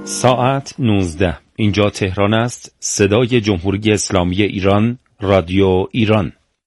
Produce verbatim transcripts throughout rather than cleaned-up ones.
ساعت نوزده. اینجا تهران است. صدای جمهوری اسلامی ایران، رادیو ایران.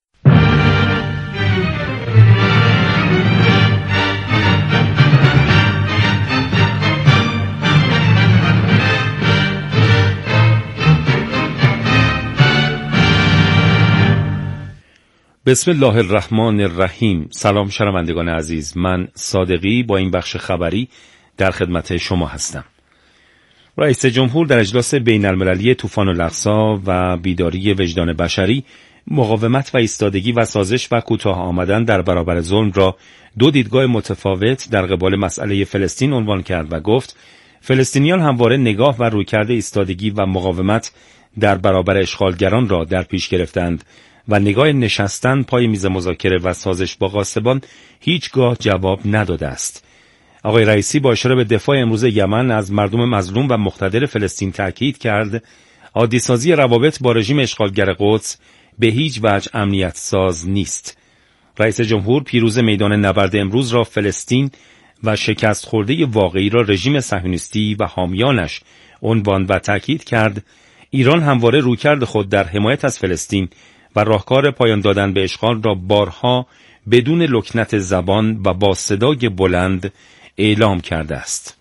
بسم الله الرحمن الرحیم. سلام شنوندگان عزیز، من صادقی با این بخش خبری در خدمت شما هستم. رئیس جمهور در اجلاس بین المللی طوفان الاقصی و بیداری وجدان بشری مقاومت و ایستادگی و سازش و کوتاه آمدن در برابر ظلم را دو دیدگاه متفاوت در قبال مسئله فلسطین عنوان کرد و گفت فلسطینیان همواره نگاه و رویکرد ایستادگی و مقاومت در برابر اشغالگران را در پیش گرفتند و نگاه نشستن پای میز مذاکره و سازش با غاصبان هیچگاه جواب نداده است. آقای رئیسی با اشاره به دفاع امروز یمن از مردم مظلوم و مقتدر فلسطین تاکید کرد عادی‌سازی روابط با رژیم اشغالگر قدس به هیچ وجه امنیت ساز نیست. رئیس جمهور پیروز میدان نبرد امروز را فلسطین و شکست خورده واقعی را رژیم صهیونیستی و حامیانش عنوان و تاکید کرد ایران همواره رویکرد خود در حمایت از فلسطین و راهکار پایان دادن به اشغال را بارها بدون لکنت زبان و با صدای بلند اعلام کرده است.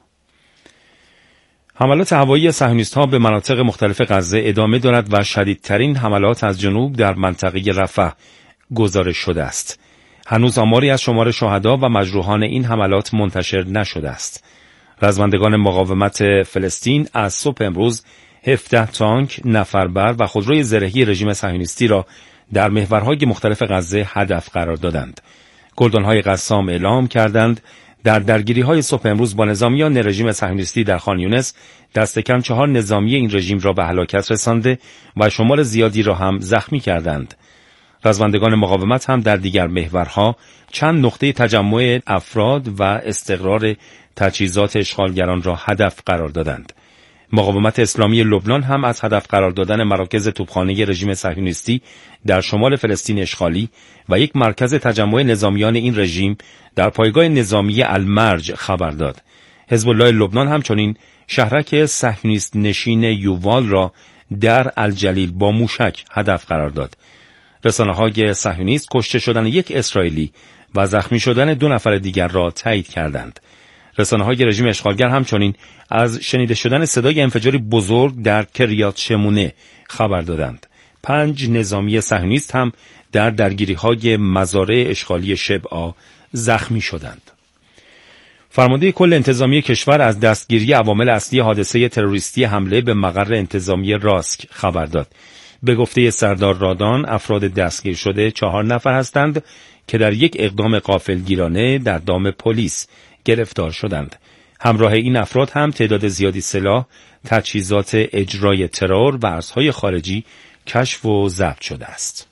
حملات هوایی صهیونیست‌ها به مناطق مختلف غزه ادامه دارد و شدیدترین حملات از جنوب در منطقه رفح گزارش شده است. هنوز آماری از شمار شهدا و مجروحان این حملات منتشر نشده است. رزمندگان مقاومت فلسطین از صبح امروز هفده تانک، نفربر و خودروی زرهی رژیم صهیونیستی را در محورهای مختلف غزه هدف قرار دادند. گلدان‌های قسام اعلام کردند در درگیری‌های صبح امروز با نظامیان رژیم صهیونیستی در خان یونس دست کم چهار نظامی این رژیم را به هلاکت رسانده و شمار زیادی را هم زخمی کردند. رزمندگان مقاومت هم در دیگر محورها چند نقطه تجمع افراد و استقرار تجهیزات اشغالگران را هدف قرار دادند. مقاومت اسلامی لبنان هم از هدف قرار دادن مراکز توپخانه رژیم صهیونیستی در شمال فلسطین اشغالی و یک مرکز تجمع نظامیان این رژیم در پایگاه نظامی المرج خبر داد. حزب الله لبنان همچنین شهرک صهیونیست نشین یووال را در الجلیل با موشک هدف قرار داد. رسانه‌های صهیونیست کشته شدن یک اسرائیلی و زخمی شدن دو نفر دیگر را تایید کردند. رسانه‌های رژیم اشغالگر همچنین از شنیده شدن صدای انفجاری بزرگ در کریات شمونه خبر دادند. پنج نظامی صهیونیست هم در درگیری‌های مزارع اشغالی شبعا زخمی شدند. فرمانده کل انتظامی کشور از دستگیری عوامل اصلی حادثه تروریستی حمله به مقر انتظامی راسک خبر داد. به گفته سردار رادان افراد دستگیر شده چهار نفر هستند که در یک اقدام غافلگیرانه در دام پلیس گرفتار شدند. همراه این افراد هم تعداد زیادی سلاح، تجهیزات اجرای ترور و ارزهای خارجی کشف و ضبط شده است.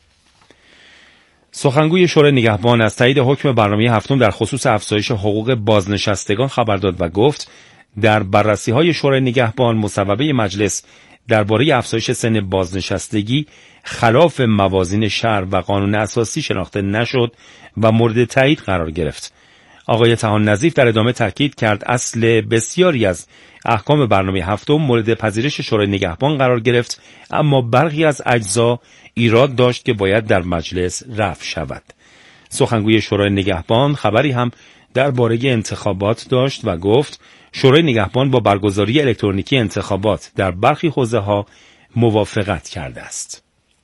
سخنگوی شورای نگهبان از تایید حکم برنامه هفتم در خصوص افزایش حقوق بازنشستگان خبر داد و گفت در بررسی‌های شورای نگهبان مصوبه مجلس درباره افزایش سن بازنشستگی خلاف موازین شرع و قانون اساسی شناخته نشد و مورد تایید قرار گرفت. آقای طحان نظیف در ادامه تاکید کرد اصل بسیاری از احکام برنامه هفتم مورد پذیرش شورای نگهبان قرار گرفت، اما برخی از اجزا ایراد داشت که باید در مجلس رفع شود. سخنگوی شورای نگهبان خبری هم درباره انتخابات داشت و گفت شورای نگهبان با برگزاری الکترونیکی انتخابات در برخی حوزه‌ها موافقت کرده است.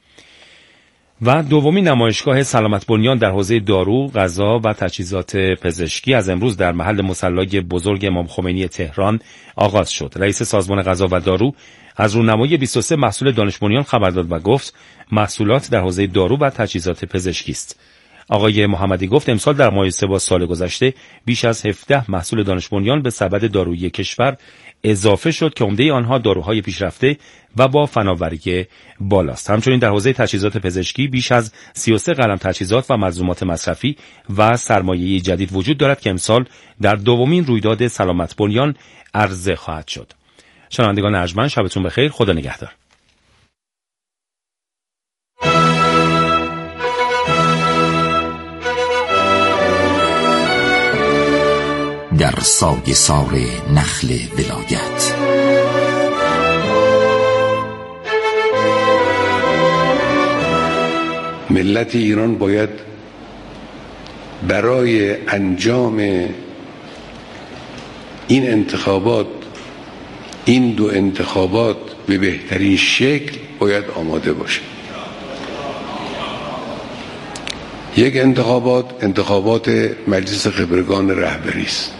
و دومین نمایشگاه سلامت بنیان در حوزه دارو، غذا و تجهیزات پزشکی از امروز در محل مصلی بزرگ امام خمینی تهران آغاز شد. رئیس سازمان غذا و دارو از رونمایی بیست و سه محصول دانش بنیان خبر داد و گفت محصولات در حوزه دارو و تجهیزات پزشکی است. آقای محمدی گفت امسال در مقایسه با سال گذشته بیش از هفده محصول دانش بنیان به سبد دارویی کشور اضافه شد که عمده آنها داروهای پیشرفته و با فناوری بالاست. همچنین در حوزه تجهیزات پزشکی بیش از سی و سه قلم تجهیزات و ملزومات مصرفی و سرمایه‌ای جدید وجود دارد که امسال در دومین رویداد سلامت بنیان عرضه خواهد شد. شنوندگان ارجمند شبتون بخیر، خدا نگهدار. در سایه سار نخل ولایت ملت ایران باید برای انجام این انتخابات، این دو انتخابات به بهترین شکل باید آماده باشه. یک انتخابات انتخابات مجلس خبرگان رهبری است.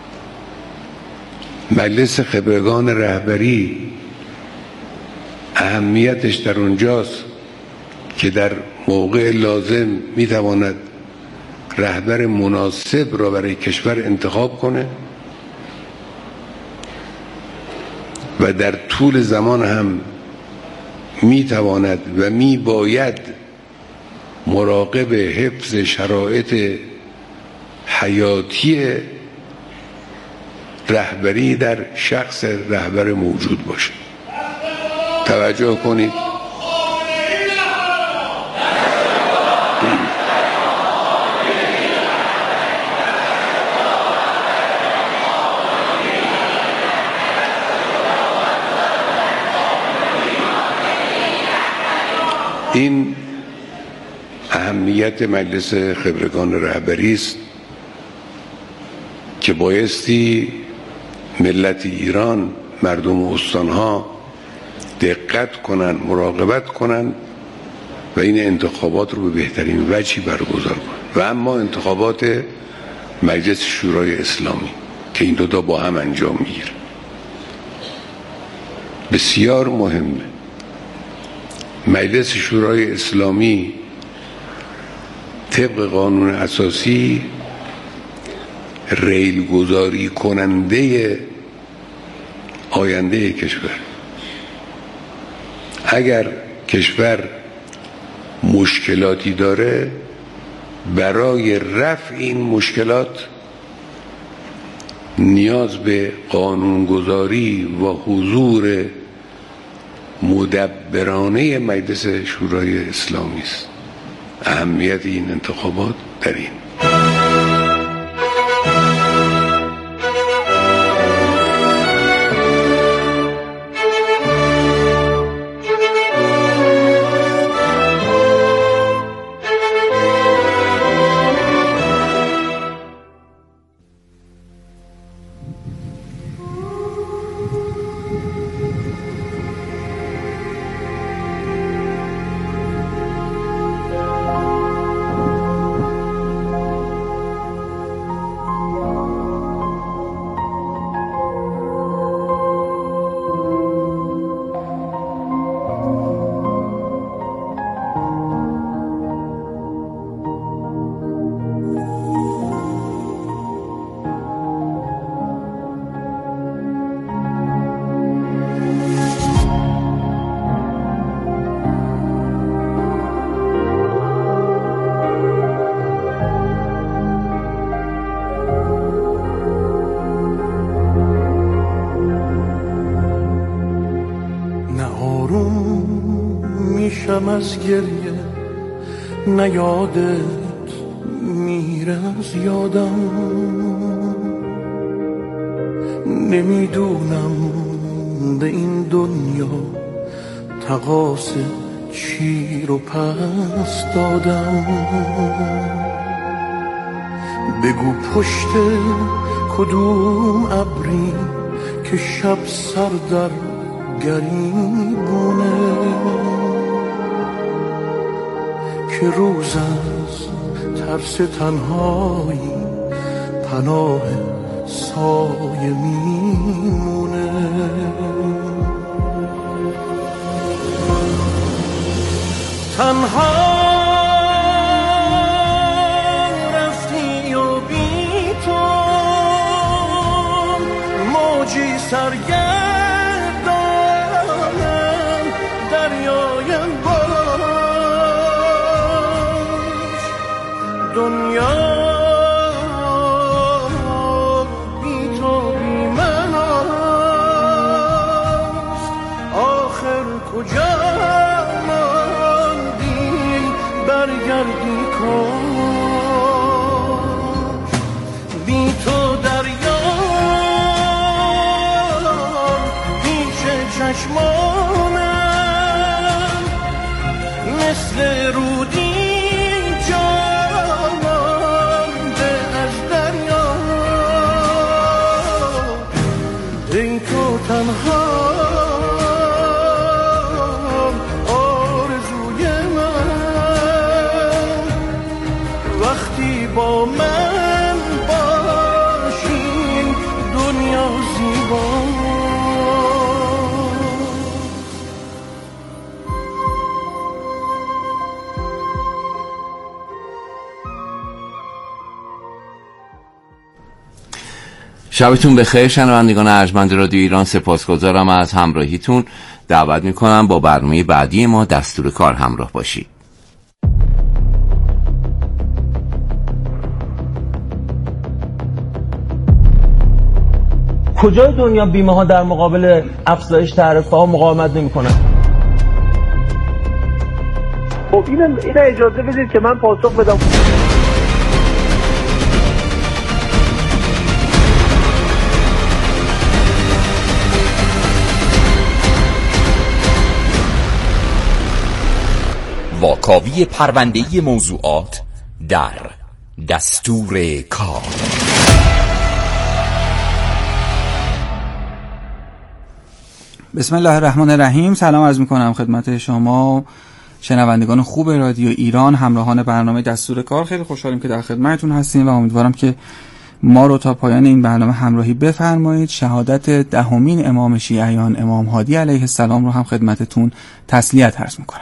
مجلس خبرگان رهبری اهمیتش در اونجاست که در موقع لازم میتواند رهبر مناسب را برای کشور انتخاب کنه و در طول زمان هم میتواند و میباید مراقب حفظ شرایط حیاتی رهبری در شخص رهبر موجود باشه. توجه کنید، این اهمیت مجلس خبرگان رهبری است که بایستی ملت ایران، مردم استانها دقت کنند، مراقبت کنند و این انتخابات رو به بهترین وجهی برگزار کنند. و اما انتخابات مجلس شورای اسلامی که این دو تا با هم انجام میگیره بسیار مهمه. مجلس شورای اسلامی طبق قانون اساسی ریل گذاری کننده آینده کشور. اگر کشور مشکلاتی داره، برای رفع این مشکلات نیاز به قانونگذاری و حضور مدبرانه مجلس شورای اسلامی است. اهمیت این انتخابات در این. از گریه نه یادت میره از یادم، نمیدونم به این دنیا تقاص چی رو پس دادم. بگو پشت کدوم ابری که شب سر در گریبونه، که روز از ترس تنهایی پناه سایه میمونه. تنها رفتی و بی تو موجی سرگردانم دریایم باش. دنیا بی تو بی من است، آخر کجا برگردی کاش. بی تو دریا چشمانم مثل رودی جامانده از دریا. ای تو تنها آرزوی من، وقتی با من باشی دنیا زیبا. شبتون بخیر شنوندگان ارجمند رادیو ایران، سپاسگزارم از همراهیتون. دعوت میکنم با برنامه بعدی ما دستور کار همراه باشید. کجای دنیا بیمه ها در مقابل افزایش تعرفه ها مقاومت نمی‌کنن؟ خب این این اجازه بدید که من پاسخ بدم. واکاوی پرونده‌ای موضوعات در دستور کار. بسم الله الرحمن الرحیم. سلام عرض میکنم خدمت شما شنوندگان خوب رادیو ایران، همراهان برنامه دستور کار. خیلی خوشحالیم که در خدمتتون هستیم و امیدوارم که ما رو تا پایان این برنامه همراهی بفرمایید. شهادت دهمین امام شیعیان امام هادی علیه السلام رو هم خدمتتون تسلیت عرض میکنم.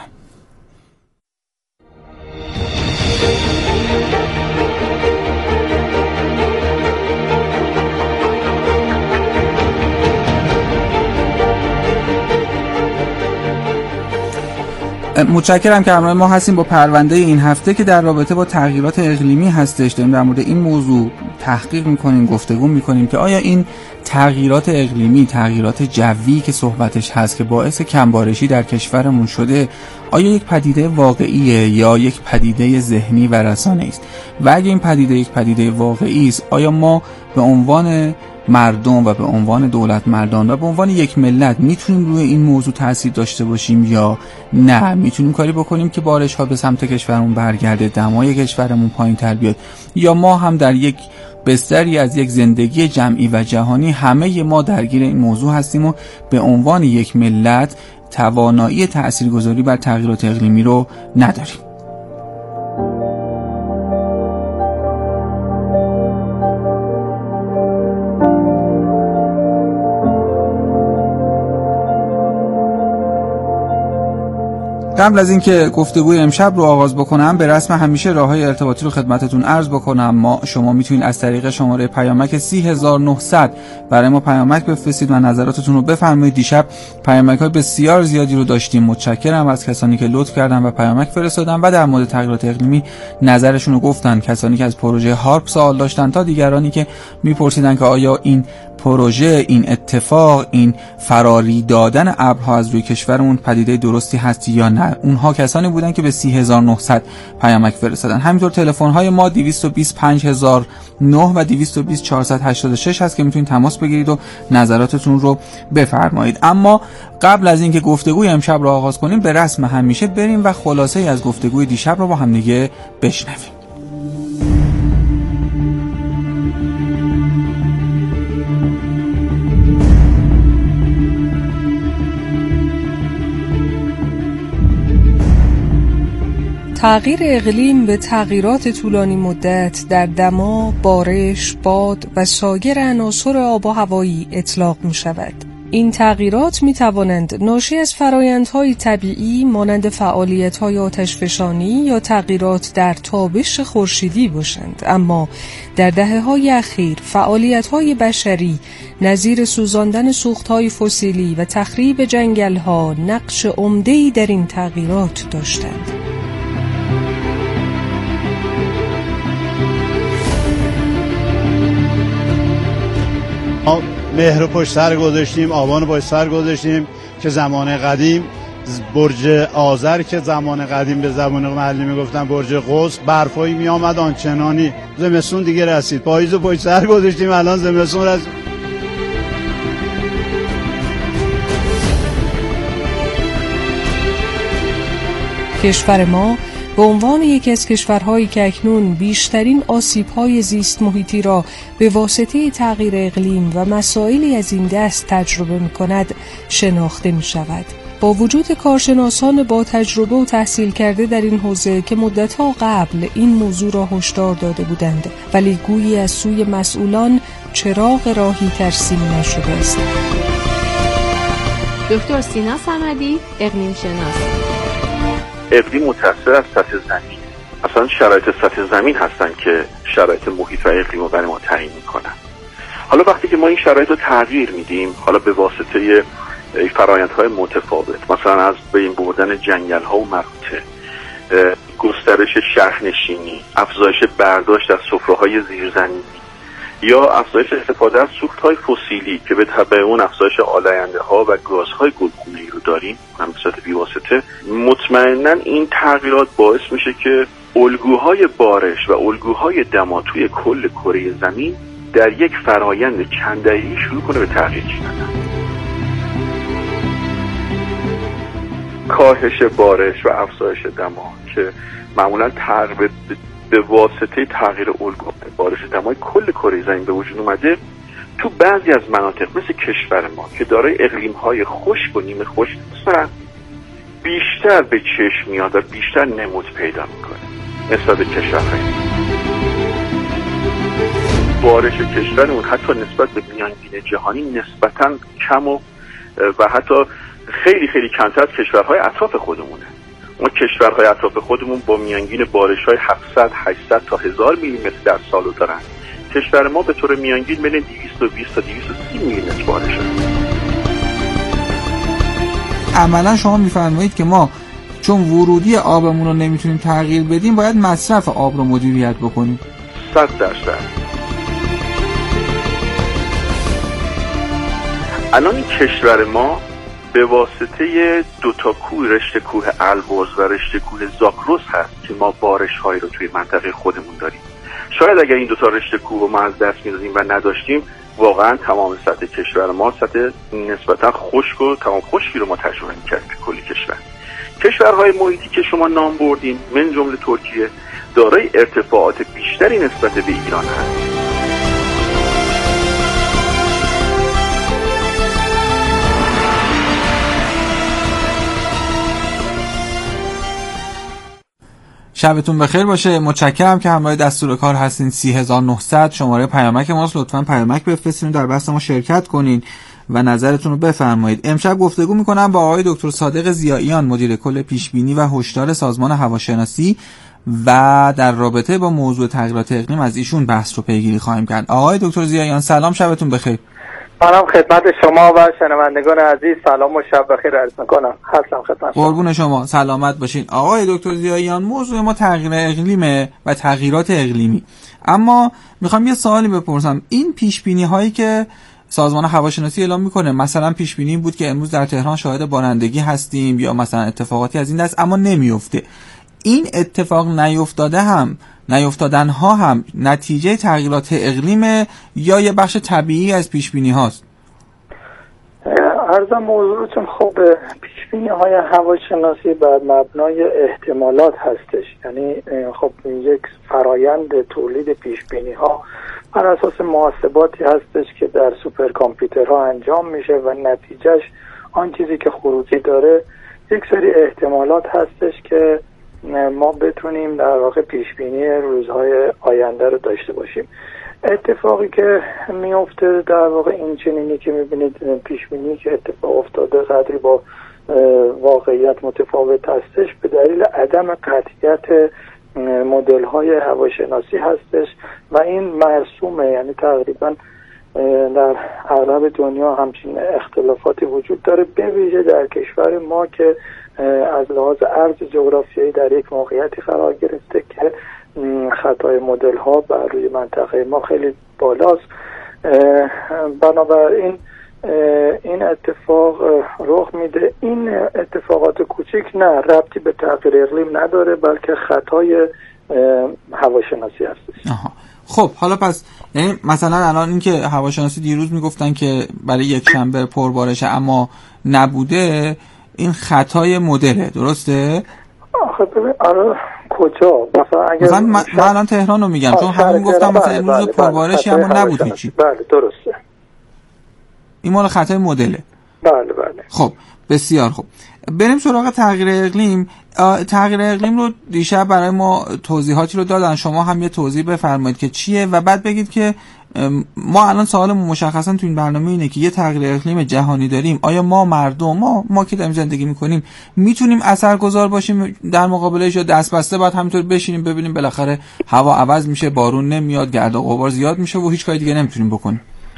متشکرم که همراه ما هستیم با پرونده این هفته که در رابطه با تغییرات اقلیمی هستش. داریم در مورد این موضوع تحقیق میکنیم، گفتگو میکنیم که آیا این تغییرات اقلیمی، تغییرات جوی که صحبتش هست که باعث کمبارشی در کشورمون شده، آیا یک پدیده واقعیه یا یک پدیده ذهنی و رسانه‌ای است؟ و اگه این پدیده یک پدیده واقعی است، آیا ما به عنوان مردم و به عنوان دولت مردان و به عنوان یک ملت میتونیم روی این موضوع تاثیر داشته باشیم یا نه؟ میتونیم کاری بکنیم که بارش ها به سمت کشورمون برگرده، دمای کشورمون پایین تر بیاد، یا ما هم در یک بستری از یک زندگی جمعی و جهانی همه ما درگیر این موضوع هستیم و به عنوان یک ملت توانایی تاثیرگذاری بر تغییرات اقلیمی رو نداریم؟ قبل از اینکه گفتگوی امشب رو آغاز بکنم، به رسم همیشه راههای ارتباطی رو خدمتتون عرض بکنم. ما شما میتونید از طریق شماره پیامک سی هزار و نهصد برای ما پیامک بفرستید و نظراتتون رو بفرمایید. دیشب پیامک‌های بسیار زیادی رو داشتیم. متشکرم از کسانی که لطف کردن و پیامک فرستادن و در مورد تغییرات اقلیمی نظرشون رو گفتن. کسانی که از پروژه هارپ سوال داشتن تا دیگرانی که میپرسیدن که آیا این پروژه، این اتفاق، این فراری دادن ابرها از روی کشورمون پدیده درستی هست یا نه. اونها کسانی بودن که به سی هزار و نهصد پیامک فرستادن. همینطور تلفن های ما دویست و بیست پنج هزار و نه و دویست و بیست چهارصد و هشتاد و شش هست که میتونید تماس بگیرید و نظراتتون رو بفرمایید. اما قبل از اینکه گفتگوی امشب رو آغاز کنیم، به رسم همیشه بریم و خلاصه ای از گفتگوی دیشب رو با هم دیگه بشنویم. تغییر اقلیم به تغییرات طولانی مدت در دما، بارش، باد و سایر عناصر آب و هوایی اطلاق می شود. این تغییرات می توانند ناشی از فرآیندهای طبیعی مانند فعالیت‌های آتشفشانی یا تغییرات در تابش خورشیدی باشند، اما در دهه‌های اخیر فعالیت‌های بشری نظیر سوزاندن سوخت‌های فسیلی و تخریب جنگل‌ها نقش عمده‌ای در این تغییرات داشتند. مهر رو پشت سر گذاشتیم، آبان رو پشت سر گذاشتیم که زمان قدیم برج آذر که زمان قدیم به زبان محلی میگفتن برج قوس، برفایی می آمد آنچنانی. زمستون دیگه رسید، پاییز رو پشت سر گذاشتیم، الان زمستون رسید. کشور ما به عنوان یکی از کشورهایی که اکنون بیشترین آسیب‌های زیست محیطی را به واسطه تغییر اقلیم و مسائلی از این دست تجربه می‌کند شناخته می‌شود. با وجود کارشناسان با تجربه و تحصیل کرده در این حوزه که مدت‌ها قبل این موضوع را هشدار داده بودند، ولی گویی از سوی مسئولان چراغ راهی ترسیم نشده است. دکتر سینا صمدی، اقلیم شناس. اقلیم متأثر از سطح زمین. اصلا شرایط سطح زمین هستن که شرایط محیط و اقلیم رو برای ما تعیین میکنن. حالا وقتی که ما این شرایط رو تغییر میدیم، حالا به واسطه فرآیندهای متفاوت، مثلا از بین بردن جنگل ها و مراتع، گسترش شهرنشینی، افزایش برداشت از سفره‌های زیرزمینی یا افزایش استفاده از سوخت‌های فسیلی که به تبع اون افزایش آلاینده‌ها و گازهای گلخانه‌ای رو داریم، هم به صورت بی‌واسطه، مطمئناً این تغییرات باعث میشه که الگوهای بارش و الگوهای دما توی کل کره زمین در یک فرایند چند دهه‌ای شروع کنه به تغییر کردن. کاهش بارش و افزایش دما که معمولاً تغییر به واسطه تغییر الگوهای بارش دمای کل کره زمین به وجود اومده، تو بعضی از مناطق مثل کشور ما که دارای اقلیم‌های خشک و نیمه خشک هستن بیشتر به چشم میاد و بیشتر نمود پیدا میکنه نسبت به کشورهای بارش کشورمون حتی نسبت به میانگین جهانی نسبتاً کم و و حتی خیلی خیلی کمتر از کشورهای اطراف خودمونه. ما کشورهای اطراف خودمون با میانگین بارش‌های هفتصد هشتصد تا هزار میلیمتر در سال دارن. کشور ما به طور میانگین بین دویست و بیست تا دویست و سی میلیمتر بارش داره. عملا شما میفرمایید که ما چون ورودی آبمون رو نمیتونیم تغییر بدیم، باید مصرف آب رو مدیریت بکنیم. صد درصد. الان این کشور ما به واسطه دو تا کوه، رشته کوه البرز و رشته کوه زاگرس هست که ما بارش هایی رو توی منطقه خودمون داریم. شاید اگر این دو تا رشته کوه رو ما از دست می‌دادیم و نداشتیم، واقعا تمام سطح کشور ما سطح نسبتا خشک و تمام خشکی رو ما تجربه می‌کردیم که کلی کشور. کشورهای محیطی که شما نام بردین من جمله ترکیه دارای ارتفاعات بیشتری نسبت به ایران هست. شبتون بخیر باشه. متشکرم که همراه دستور کار هستین. سی هزار و نهصد شماره پیامک ماست. لطفاً پیامک بفرستین، در بحث ما شرکت کنین و نظرتون رو بفرمایید. امشب گفتگو میکنم با آقای دکتر صادق ضیائیان، مدیر کل پیشبینی و هشدار سازمان هواشناسی، و در رابطه با موضوع تغییرات اقلیم از ایشون بحث رو پیگیری خواهیم کرد. آقای دکتر ضیائیان سلام، شبتون بخیر. سلام خدمت شما و شنوندگان عزیز، سلام و شب بخیر عرض می‌کنم. هستم خدمت شما. قربون شما، سلامت باشین. آقای دکتر ضیائیان، موضوع ما تغییر اقلیمه و تغییرات اقلیمی. اما میخوام یه سوالی بپرسم. این پیشبینی هایی که سازمان هواشناسی اعلام میکنه، مثلا پیشبینی این بود که امروز در تهران شاهد بارندگی هستیم یا مثلا اتفاقاتی از این دست، اما نمیفته. این اتفاق نیفتاده هم نیفتادن ها هم نتیجه تغییرات اقلیم یا یه بخش طبیعی از پیشبینی هاست؟ عرضم موضوعتون خب پیشبینی های هواشناسی بر مبنای احتمالات هستش، یعنی خب یک فرایند تولید پیشبینی ها بر اساس محاسباتی هستش که در سوپرکامپیوترها انجام میشه و نتیجهش آن چیزی که خروجی داره یک سری احتمالات هستش که ما بتونیم در واقع پیشبینی روزهای آینده رو داشته باشیم. اتفاقی که میفته در واقع این چنینی که میبینید، پیشبینی که اتفاق افتاده قدری با واقعیت متفاوت هستش به دلیل عدم قطعیت مدل های هواشناسی هستش و این مرسومه، یعنی تقریبا در اغلب دنیا همچین اختلافاتی وجود داره، به ویژه در کشور ما که از لحاظ عرض جغرافیایی در یک موقعیتی قرار گرفته که خطای مدل ها بر روی منطقه ما خیلی بالاست. بنابراین این اتفاق رخ میده. این اتفاقات کوچیک نه ربطی به تغییر اقلیم نداره، بلکه خطای هواشناسی هستش. آها. خب حالا پس یعنی مثلا الان این که هواشناسی دیروز میگفتن که برای یک شنبه پربارشه اما نبوده، این خطای مدله، درسته؟ آخه ببین آره کجا مثلا اگر مثلا من, من الان تهران رو میگم چون همون گفتم مثلا امروز پربارشی اما نبود هیچی. بله درسته. این مال خطای مدله. بله بله. خب بسیار خوب. بریم سراغ تغییر اقلیم. تغییر اقلیم رو دیشب برای ما توضیحاتی رو دادن، شما هم یه توضیح بفرمایید که چیه و بعد بگید که ما الان سوالمون مشخصا تو این برنامه اینه که یه تغییر اقلیم جهانی داریم، آیا ما مردم ما ما که داریم زندگی میکنیم میتونیم اثرگذار باشیم در مقابلش یا دست بسته بعد همینطور بشینیم ببینیم بالاخره هوا عوض میشه، بارون نمیاد، گرد و غبار زیاد میشه و هیچ کاری دیگه نمیتونیم بکنیم؟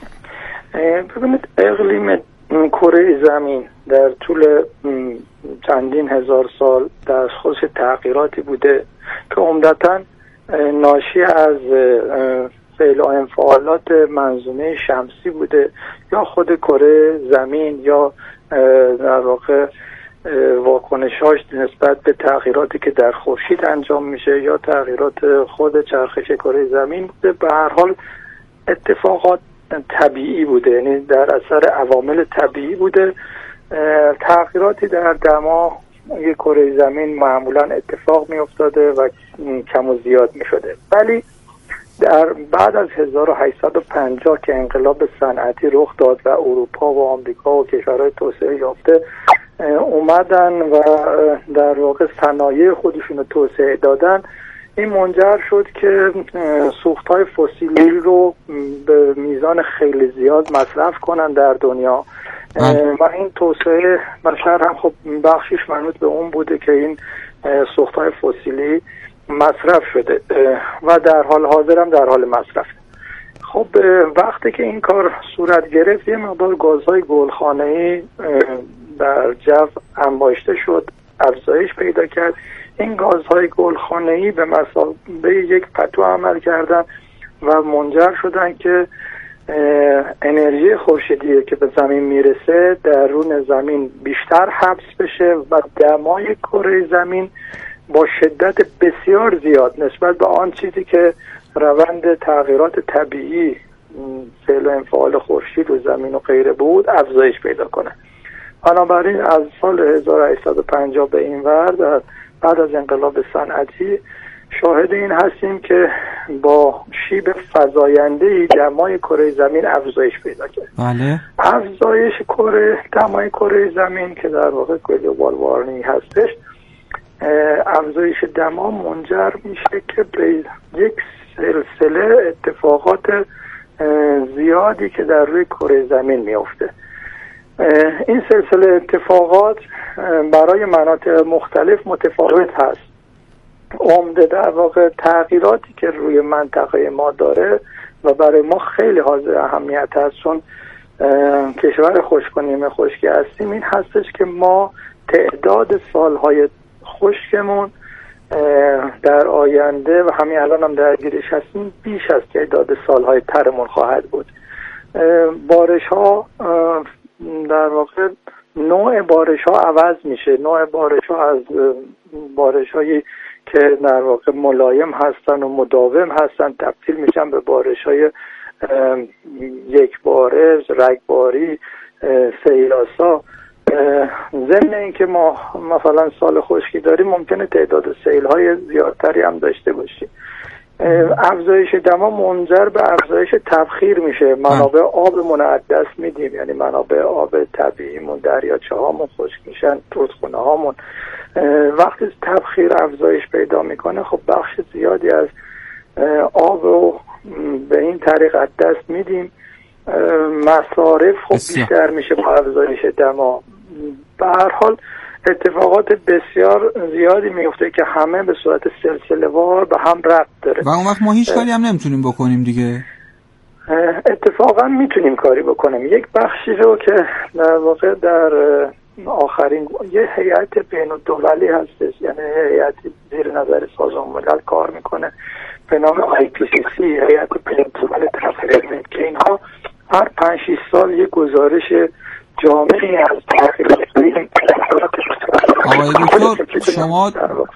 ببینید اقلیم کره زمین در طول چندین هزار سال در خودش تغییراتی بوده که عمدتاً ناشی از فعل و انفعالات منظومه شمسی بوده یا خود کره زمین یا در واقع واکنشاش نسبت به تغییراتی که در خورشید انجام میشه یا تغییرات خود چرخش کره زمین بوده. به هر حال اتفاقات طبیعی بوده، یعنی در اثر عوامل طبیعی بوده. تغییراتی در دما یک کره زمین معمولا اتفاق می افتاده و کم و زیاد می شده، ولی در بعد از هزار و هشتصد و پنجاه که انقلاب صنعتی رخ داد و اروپا و آمریکا و کشورهای توسعه یافته اومدن و در واقع صنایع خودشون رو توسعه دادن، این منجر شد که سوختهای فسیلی رو به میزان خیلی زیاد مصرف کنن در دنیا و این توسعه بشر هم خب بخشش منوط به اون بوده که این سوختهای فسیلی مصرف شده و در حال حاضر هم در حال مصرف. خب وقتی که این کار صورت گرفت یه مقدار گازهای گلخانه‌ای در جو انباشته شد، افزایش پیدا کرد. این گازهای گلخانه‌ای به مثابه یک پتو عمل کردن و منجر شدن که انرژی خورشیدی که به زمین میرسه درون زمین بیشتر حبس بشه و دمای کره زمین با شدت بسیار زیاد نسبت به آن چیزی که روند تغییرات طبیعی فعل و انفعال خورشید و زمین و غیره بود افزایش پیدا کنه. بنابراین از سال هزار و هشتصد و پنجاه به این ور در بعد از انقلاب صنعتی شاهد این هستیم که با شیب فزاینده‌ای دمای کره زمین افزایش پیدا کرد. بله. افزایش کره دمای کره زمین که در واقع گلوبال وارمینگ هستش، افزایش دما منجر میشه که به یک سلسله اتفاقات زیادی که در روی کره زمین میفته. این سلسله اتفاقات برای مناطق مختلف متفاوت هست. عمده در واقع تغییراتی که روی منطقه ما داره و برای ما خیلی حائز اهمیت هست چون کشور خشک و نیمه خشکی هستیم این هستش که ما تعداد سالهای خشکمون در آینده و همین الان هم درگیرش هستیم بیش از تعداد سالهای ترمون خواهد بود. بارش ها در واقع نوع بارش ها عوض میشه، نوع بارش ها از بارش هایی که در واقع ملایم هستن و مداوم هستن تبدیل میشن به بارش های یک باره، رگباری، سیلاسا. ضمن اینکه ما مثلا سال خشکی داریم ممکنه تعداد سیل های زیادتری هم داشته باشیم. افزایش دما منجر به افزایش تبخیر میشه، منابع آبمون از دست میدیم، یعنی منابع آب طبیعیمون، دریاچه هامون خشک میشن، رودخونه هامون. وقتی تبخیر افزایش پیدا میکنه خب بخش زیادی از آب رو به این طریق از دست میدیم، مصارف خب بیشتر میشه با افزایش دما. به هر حال اتفاقات بسیار زیادی میفته که همه به صورت سلسله وار به هم ربط داره و اون وقت ما هیچ کاری هم نمیتونیم بکنیم دیگه. اتفاقا میتونیم کاری بکنیم. یک بخشی رو که در واقع در آخرین یه هیئت بین‌الدولتی هستش، یعنی هیئت زیر نظر سازمان ملل کار میکنه به نام آی پی سی سی، هیئت بین‌الدولتی تغییر اقلیم، که اینها هر پنج شش سال یک گزارش جامعی از تغییر اقلیم. آقای دکتر شما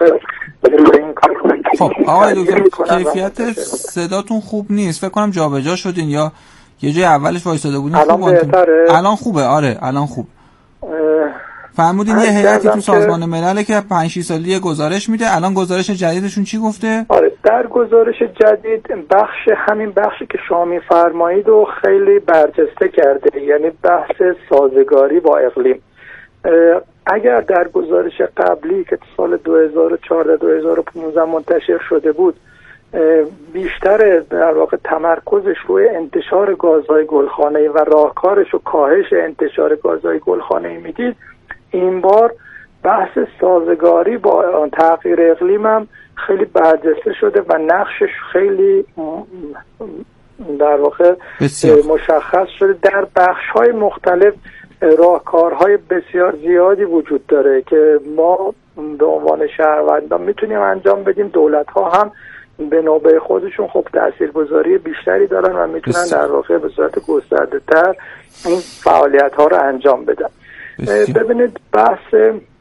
خب آقای دکتر کیفیت صداتون خوب نیست، فکر کنم جابجا شدین یا یه جای اولش وایساده بودین. الان خوب بهتره؟ الان خوبه. آره الان خوب. فرمودین یه هیئتی تو سازمان ملل که پنج شش سالی گزارش میده، الان گزارش جدیدشون چی گفته؟ آره در گزارش جدید بخش همین بخشی که شما میفرمایید و خیلی برجسته کرده، یعنی بحث سازگاری با اقلیم. اگر در گزارش قبلی که سال دو هزار و چهارده دو هزار و پانزده منتشر شده بود بیشتر در واقع تمرکزش روی انتشار گازهای گلخانه‌ای و راهکارش و کاهش انتشار گازهای گلخانه‌ای میدید، این بار بحث سازگاری با تغییر اقلیم هم خیلی برجسته شده و نقشش خیلی در واقع بسیار مشخص شده. در بخش‌های مختلف راهکارهای بسیار زیادی وجود داره که ما به عنوان شهروندان میتونیم انجام بدیم. دولت‌ها هم به نوبه خودشون خب تاثیرگذاری بیشتری دارن و میتونن در واقع به صورت گسترده‌تر این فعالیت‌ها رو انجام بدن. ببینید بحث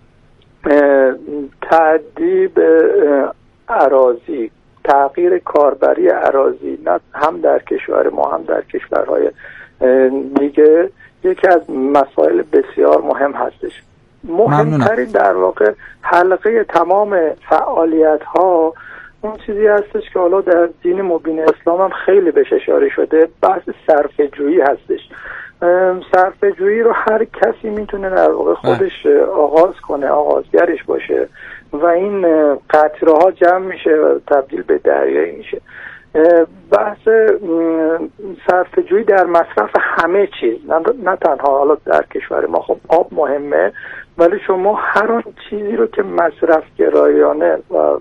تعدی به اراضی، تغییر کاربری اراضی نه هم در کشور ما هم در کشورهای دیگه یکی از مسائل بسیار مهم هستش. مهمترین در واقع حلقه تمام فعالیت‌ها اون چیزی هستش که حالا در دین مبین اسلام هم خیلی بهش اشاره شده، بحث صرفه‌جویی هستش. صرفه‌جویی رو هر کسی میتونه در واقع خودش آغاز کنه، آغازگرش باشه و این قطره ها جمع میشه و تبدیل به دریایی میشه. بحث صرفه‌جویی در مصرف همه چیز، نه تنها حالا در کشور ما خب آب مهمه، ولی شما هر آن چیزی رو که مصرف گرایانه و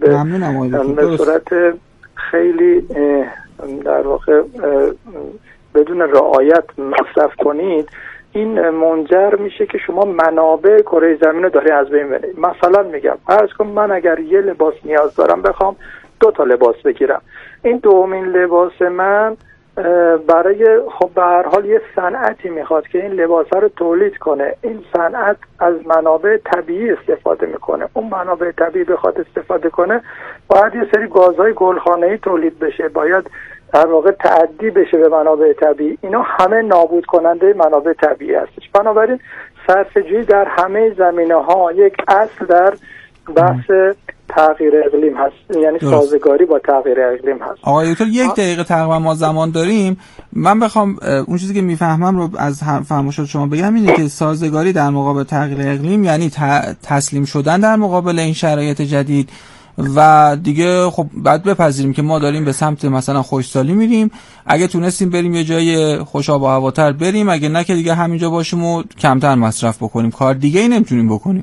به صورت خیلی در واقع بدون رعایت مصرف کنید، این منجر میشه که شما منابع کره زمین رو داری از بین ببرید. مثلا میگم فرض کن من اگر یه لباس نیاز دارم بخوام دو تا لباس بگیرم، این دومین لباس من برای خب به هر حال یه صنعتی میخواد که این لباس رو تولید کنه. این صنعت از منابع طبیعی استفاده میکنه، اون منابع طبیعی بخواد استفاده کنه باید یه سری گازهای گلخانه‌ای تولید بشه، باید در واقع تعدی بشه به منابع طبیعی. اینا همه نابود کننده منابع طبیعی هستش. بنابراین صرفه‌جویی در همه زمینه‌ها یک اصل در بحث تغییر اقلیم هست، یعنی درست. سازگاری با تغییر اقلیم هست. آقای دکتر یک دقیقه تقریبا ما زمان داریم، من بخوام اون چیزی که میفهمم رو از فرمایشات شما بگم اینه که سازگاری در مقابل تغییر اقلیم یعنی تسلیم شدن در مقابل این شرایط جدید و دیگه خب بعد بپذیریم که ما داریم به سمت مثلا خوشسالی میریم، اگه تونستیم بریم یه جای خوش آب و هواتر بریم، اگه نه که دیگه همینجا باشیم و کمتر مصرف بکنیم، کار دیگه ای نمیتونیم بکنیم.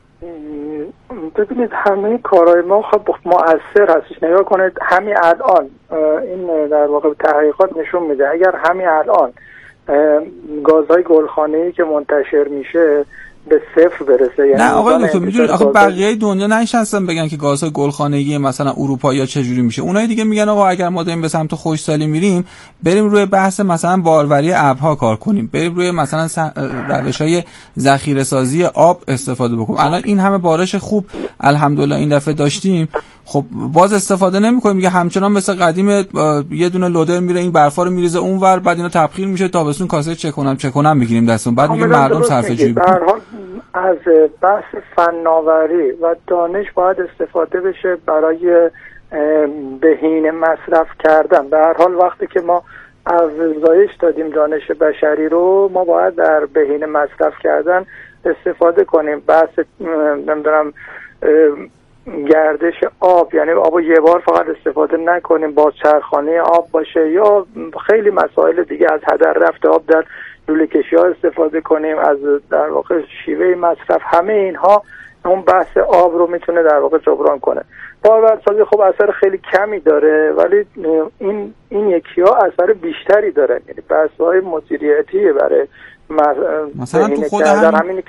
ببینید همه کارهای ما خب مؤثر هستش. نگاه کنید همین الان این در واقع تحقیقات نشون میده اگر همین الان گازهای گلخانه‌ای که منتشر میشه به صفر برسه، یعنی نه آقای دکتر میدونید آخه بقیه دنیا نشستن بگن که گازهای گلخانه‌ای مثلا اروپا چه جوری میشه، اونایی دیگه میگن آقا اگر ما داریم به سمت خوشسالی میریم بریم روی بحث مثلا باروری ابرها کار کنیم، بریم روی مثلا روش‌های ذخیره سازی آب استفاده بکنیم. الان این همه بارش خوب الحمدلله این دفعه داشتیم، خب باز استفاده نمی‌کنیم، میگه همچنان مثل قدیم یه دونه لودر میره این برفا رو میریزه اونور، بعد اینا تبخیر میشه، تابستون کاسه چک کنم چک کنم میگیریم دستون، بعد میگه مردم صرفه‌جویی. از بحث فناوری و دانش باید استفاده بشه برای بهینه مصرف کردن. به هر حال وقتی که ما افزایش دادیم دانش بشری رو، ما باید در بهینه مصرف کردن استفاده کنیم. بحث نمیدونم گردش آب، یعنی آب یه بار فقط استفاده نکنیم، بازچرخانه آب باشه، یا خیلی مسائل دیگه، از هدر رفت آب در لوله کشی ها استفاده کنیم، از در واقع شیوه مصرف، همه اینها اون بحث آب رو میتونه در واقع جبران کنه. باروری‌سازی خب اثر خیلی کمی داره، ولی این این یکی ها اثر بیشتری داره، یعنی بحث های مدیریتی برای مثلا تو خود همین